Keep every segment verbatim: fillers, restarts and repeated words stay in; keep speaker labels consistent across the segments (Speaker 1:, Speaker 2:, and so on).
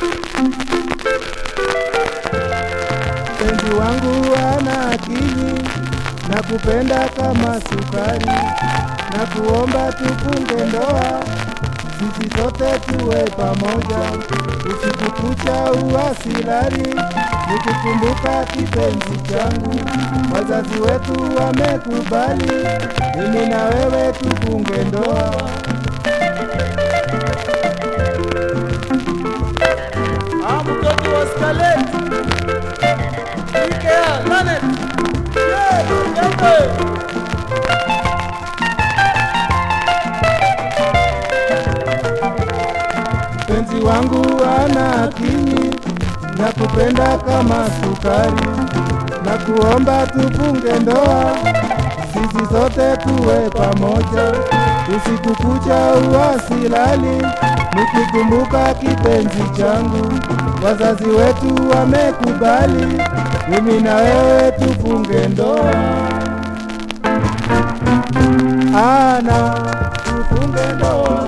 Speaker 1: Penzi wangu ana akili na kupenda kama sukari, na kuomba tufunge ndoa sisi sote tuwe pamoja, usiku kucha uwasilali nikikumbuka kipenzi changu. Wazazi wetu wamekubali mimi na wewe tufunge ndoa.
Speaker 2: Mtoto wa Scarlett Ikea Lanet yeah, jambe.
Speaker 1: Penzi wangu ana akili na kupenda kama sukari, na kuomba tufunge ndoa sisi sote tuwe pamoja, usiku kucha uwasilali nikikumbuka kipenzi changu. Wazazi wetu wamekubali mimi na wewe tufunge ndoa. Ana tufunge ndoa,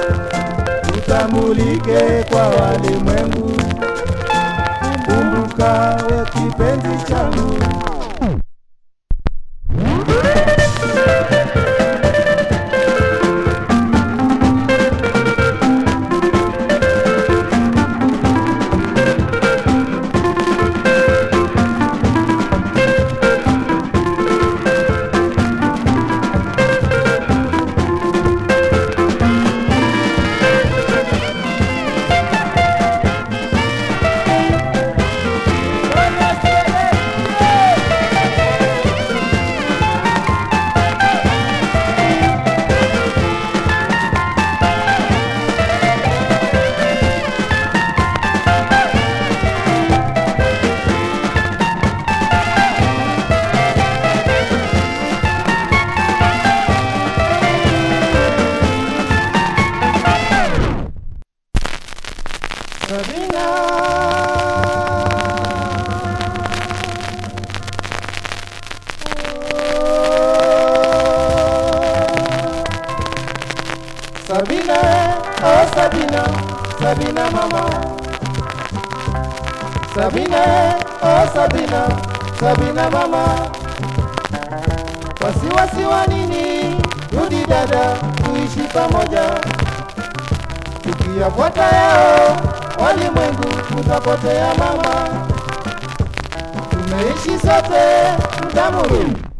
Speaker 1: utamulike kwa walimwengu, kumbuka we kipenzi changu. Sabina, Sabina, oh Sabina, Sabina mama. Sabina, oh Sabina, Sabina mama. Wasiwasi wa nini? Rudi dada, tuishi pamoja. Tukiyafuata yao walimwengu tutapotea mama. Tumeishi sote muda mrefu.